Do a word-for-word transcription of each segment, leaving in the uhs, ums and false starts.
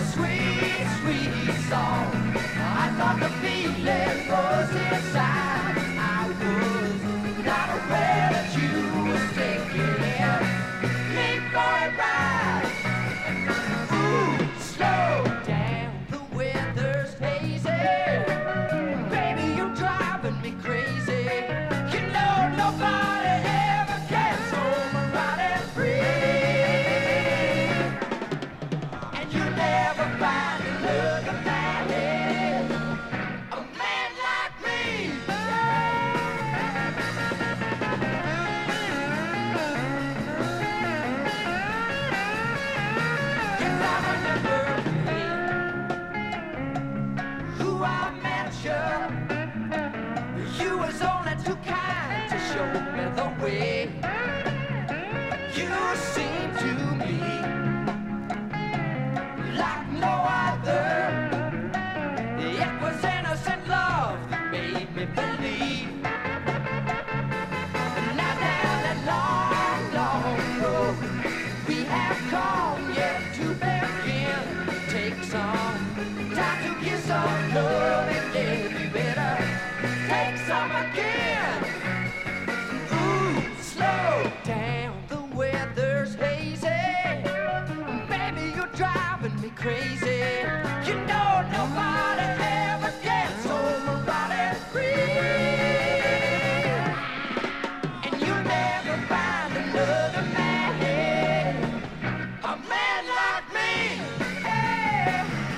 sweet, sweet song. I thought the feeling was inside. I was not aware that you was taking me for a ride. Ooh, slow down, the weather's hazy. Baby, you're driving me crazy. You know nobody ever gets home right and free. And you never find another man, a man like me. Yes, I remember who I met you. You was only too kind to show me the way. You seemed to me like no other. It was innocent love that made me believe. Now down that long, long road we have come yet to begin. Take some time to get some love and then you better take some again. Ooh, slow down, the weather's hazy. Baby, you're driving me crazy. You know nobody ever gets home right and free. And you'll never find another man, a man like me. Hey.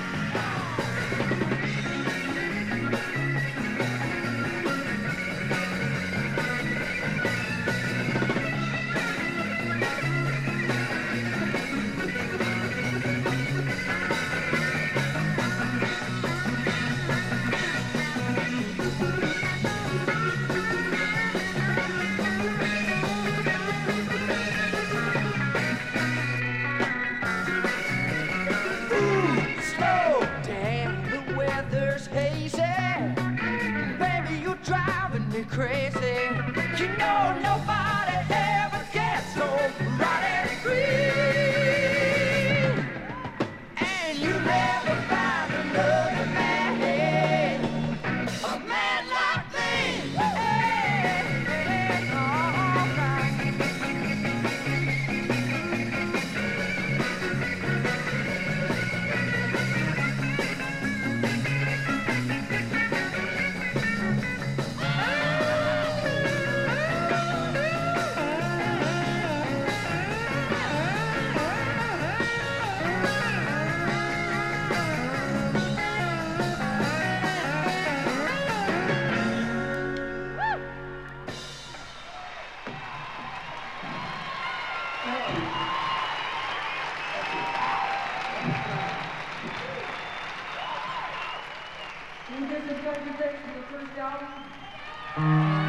Ooh, slow down, the weather's hazy. Baby, you're driving me crazy. You know nobody ever gets home right and free. And you never find another man, a man like me. Hey, all right. Can you give some congratulations to the first album?